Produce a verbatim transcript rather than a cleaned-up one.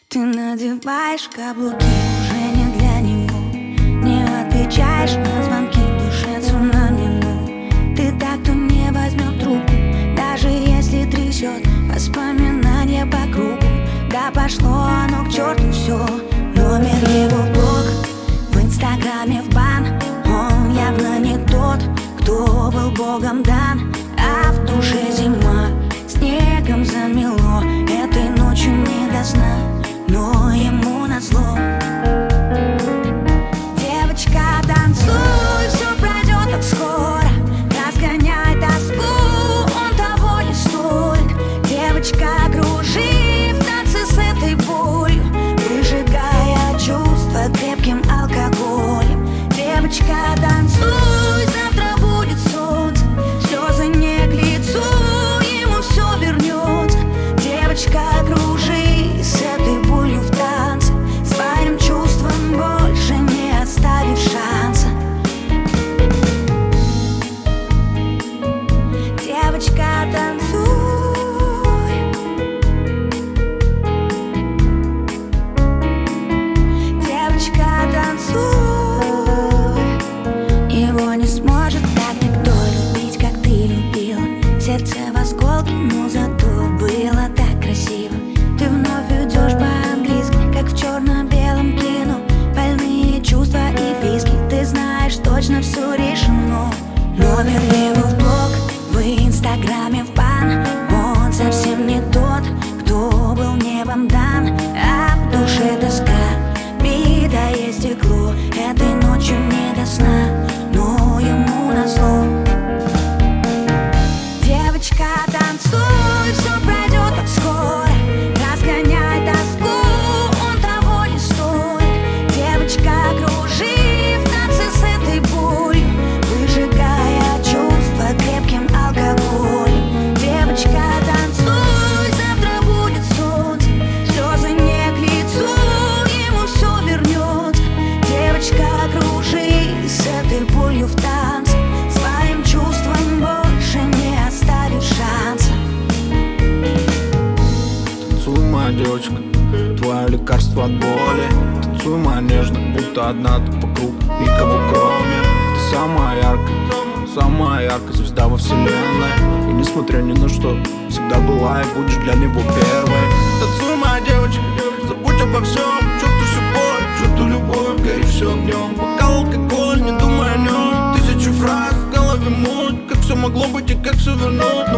Ты надеваешь каблуки, уже не для него. Не отвечаешь на звонки, в душе цунами, ну. Ты так, кто не возьмет трубку, даже если трясет воспоминания по кругу. Да пошло оно к черту все. Номер его в блог, в инстаграме в бан. Он явно не тот, кто был богом дан. А в душе зима, снегом замело. Этой ночью не до сна, но ему назло. Девочка, танцуй, все пройдет так скоро. Разгоняй тоску, он того не стоит. Девочка, кружи в танце с этой болью, выжигая чувства крепким алкоголем. Девочка, танцуй, завтра будет солнце. Слезы не к лицу, ему все вернется. Девочка, кружи с этой болью в танце, своим чувством больше не оставив шанса. Девочка, танцуй. Девочка, танцуй. Его не сможет так никто любить, как ты любила. Сердце в осколке, но зато было так красиво. Ты вновь идешь по-английски, как в черно-белом кино. Больные чувства и виски, ты знаешь, точно все решено. Номер его в блог, в инстаграме в бан. Он совсем не тот, кто был небом дан. А в душе тоска, битое стекло. Этой ночью не до сна, но ему назло. Девочка, танцуй, все пройдет так скоро. Разгоняй тоску, он того не стоит. Девочка, кружи в танце с этой болью, выжигая чувства крепким алкоголем. Девочка, танцуй, завтра будет солнце. Слезы не к лицу, ему все вернется. Девочка, кружи с этой болью в танце, своим чувством больше не оставив шанса. Танцуй, моя девочка, твое лекарство от боли. Танцуй, моя нежная, будто одна ты по кругу, никого кроме. Ты самая яркая, самая яркая звезда во вселенной. И несмотря ни на что, всегда была и будешь для него первой. Танцуй, моя девочка, забудь обо всем, чувствуй всю боль, чувствуй любовь, гори все огнем. Бокал, алкоголь, не думай о нем. Тысячи фраз в голове муть, как все могло быть и как все вернуть.